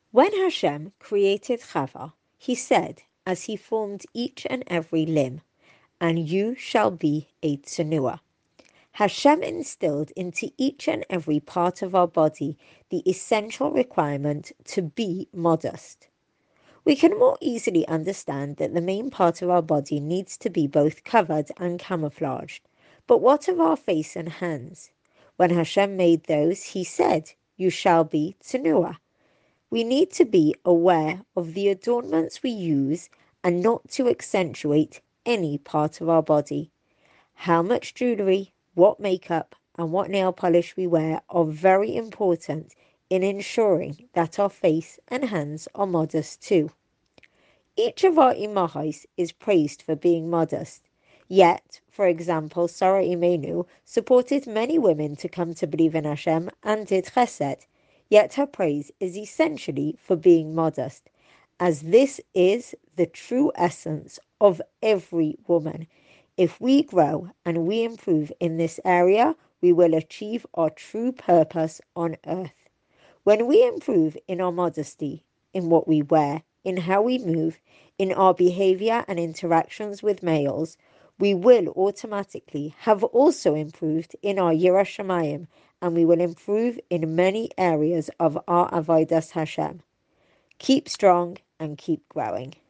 When Hashem created Chava, he said, as he formed each and every limb, "And you shall be a tsunua." Hashem instilled into each and every part of our body the essential requirement to be modest. We can more easily understand that the main part of our body needs to be both covered and camouflaged. But what of our face and hands? When Hashem made those, he said, "You shall be tsunua." We need to be aware of the adornments we use and not to accentuate any part of our body. How much jewellery, what makeup, and what nail polish we wear are very important in ensuring that our face and hands are modest too. Each of our imahos is praised for being modest. Yet, for example, Sarah Imenu supported many women to come to believe in Hashem and did chesed. Yet her praise is essentially for being modest, as this is the true essence of every woman. If we grow and we improve in this area, we will achieve our true purpose on earth. When we improve in our modesty, in what we wear, in how we move, in our behavior and interactions with males, we will automatically have also improved in our Yiras Shamayim, and we will improve in many areas of our Avodas Hashem. Keep strong and keep growing.